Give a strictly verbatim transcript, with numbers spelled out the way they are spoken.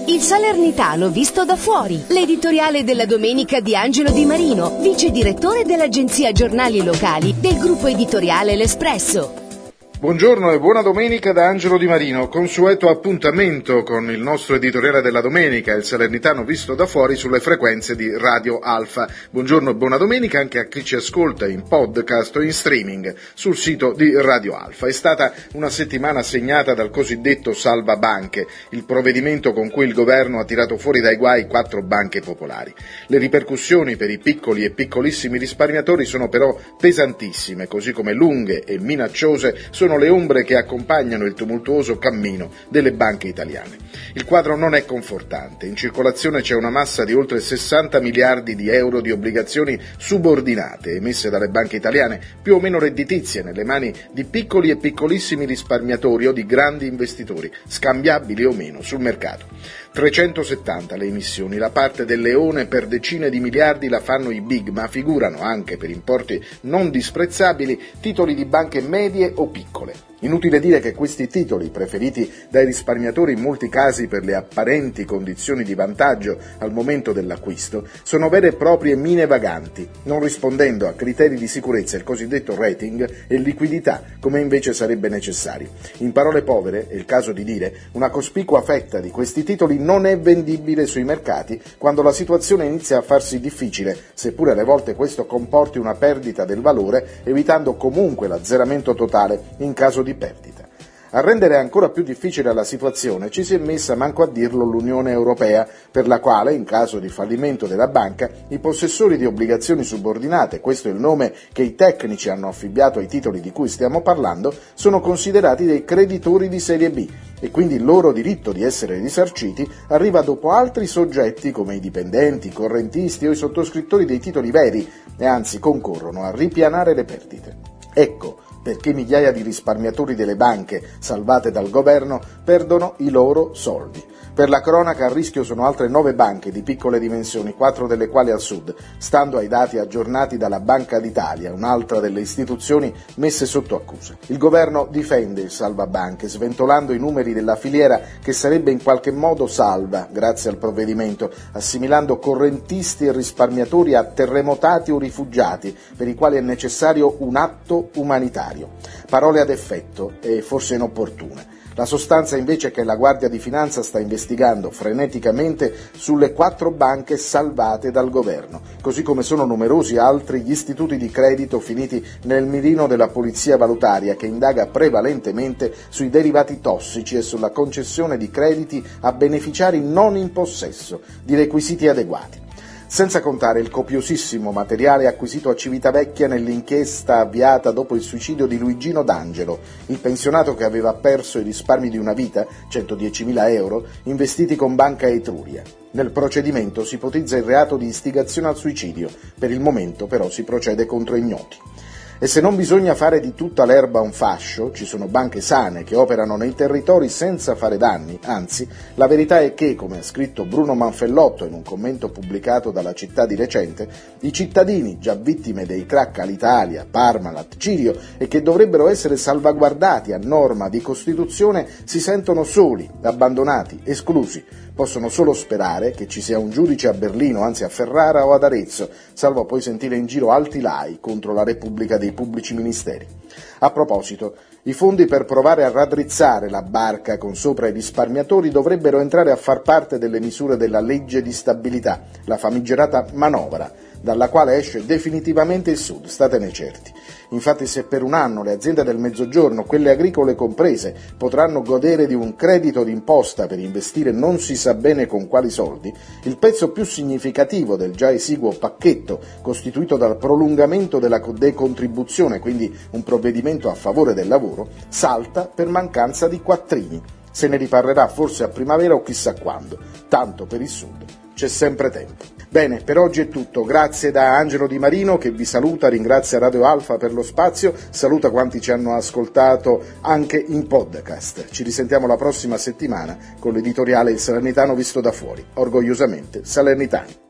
Il Salernitano visto da fuori, l'editoriale della domenica di Angelo Di Marino, vice direttore dell'agenzia Giornali Locali del gruppo editoriale L'Espresso. Buongiorno e buona domenica da Angelo Di Marino, consueto appuntamento con il nostro editoriale della domenica, il Salernitano visto da fuori sulle frequenze di Radio Alfa. Buongiorno e buona domenica anche a chi ci ascolta in podcast o in streaming sul sito di Radio Alfa. È stata una settimana segnata dal cosiddetto salva banche, il provvedimento con cui il governo ha tirato fuori dai guai quattro banche popolari. Le ripercussioni per i piccoli e piccolissimi risparmiatori sono però pesantissime, così come lunghe e minacciose sono le ombre che accompagnano il tumultuoso cammino delle banche italiane. Il quadro non è confortante. In circolazione c'è una massa di oltre sessanta miliardi di euro di obbligazioni subordinate emesse dalle banche italiane, più o meno redditizie, nelle mani di piccoli e piccolissimi risparmiatori o di grandi investitori, scambiabili o meno sul mercato. trecentosettanta le emissioni, la parte del leone per decine di miliardi la fanno i big, ma figurano anche per importi non disprezzabili titoli di banche medie o piccole. Inutile dire che questi titoli, preferiti dai risparmiatori in molti casi per le apparenti condizioni di vantaggio al momento dell'acquisto, sono vere e proprie mine vaganti, non rispondendo a criteri di sicurezza, il cosiddetto rating e liquidità, come invece sarebbe necessario. In parole povere, è il caso di dire, una cospicua fetta di questi titoli non è vendibile sui mercati quando la situazione inizia a farsi difficile, seppure alle volte questo comporti una perdita del valore, evitando comunque l'azzeramento totale in caso di perdita. A rendere ancora più difficile la situazione ci si è messa, manco a dirlo, l'Unione Europea, per la quale, in caso di fallimento della banca, i possessori di obbligazioni subordinate, questo è il nome che i tecnici hanno affibbiato ai titoli di cui stiamo parlando, sono considerati dei creditori di serie B e quindi il loro diritto di essere risarciti arriva dopo altri soggetti come i dipendenti, i correntisti o i sottoscrittori dei titoli veri e anzi concorrono a ripianare le perdite. Ecco perché migliaia di risparmiatori delle banche, salvate dal governo, perdono i loro soldi. Per la cronaca a rischio sono altre nove banche di piccole dimensioni, quattro delle quali al sud, stando ai dati aggiornati dalla Banca d'Italia, un'altra delle istituzioni messe sotto accusa. Il governo difende il salvabanche, sventolando i numeri della filiera che sarebbe in qualche modo salva, grazie al provvedimento, assimilando correntisti e risparmiatori a terremotati o rifugiati, per i quali è necessario un atto umanitario. Parole ad effetto e forse inopportune. La sostanza invece è che la Guardia di Finanza sta investigando freneticamente sulle quattro banche salvate dal governo, così come sono numerosi altri gli istituti di credito finiti nel mirino della polizia valutaria che indaga prevalentemente sui derivati tossici e sulla concessione di crediti a beneficiari non in possesso di requisiti adeguati. Senza contare il copiosissimo materiale acquisito a Civitavecchia nell'inchiesta avviata dopo il suicidio di Luigino D'Angelo, il pensionato che aveva perso i risparmi di una vita, centodiecimila euro, investiti con Banca Etruria. Nel procedimento si ipotizza il reato di istigazione al suicidio, per il momento però si procede contro ignoti. E se non bisogna fare di tutta l'erba un fascio, ci sono banche sane che operano nei territori senza fare danni, anzi, la verità è che, come ha scritto Bruno Manfellotto in un commento pubblicato dalla Città di recente, i cittadini, già vittime dei crack Alitalia, Parmalat, Cirio e che dovrebbero essere salvaguardati a norma di Costituzione, si sentono soli, abbandonati, esclusi. Possono solo sperare che ci sia un giudice a Berlino, anzi a Ferrara o ad Arezzo, salvo poi sentire in giro alti lai contro la Repubblica dei pubblici ministeri. A proposito, i fondi per provare a raddrizzare la barca con sopra i risparmiatori dovrebbero entrare a far parte delle misure della legge di stabilità, la famigerata manovra, dalla quale esce definitivamente il Sud, statene certi. Infatti se per un anno le aziende del Mezzogiorno, quelle agricole comprese, potranno godere di un credito d'imposta per investire non si sa bene con quali soldi, il pezzo più significativo del già esiguo pacchetto costituito dal prolungamento della decontribuzione, quindi un provvedimento a favore del lavoro, salta per mancanza di quattrini. Se ne riparlerà forse a primavera o chissà quando, tanto per il Sud c'è sempre tempo. Bene, per oggi è tutto. Grazie da Angelo Di Marino che vi saluta, ringrazia Radio Alfa per lo spazio, saluta quanti ci hanno ascoltato anche in podcast. Ci risentiamo la prossima settimana con l'editoriale Il Salernitano visto da fuori. Orgogliosamente salernitani.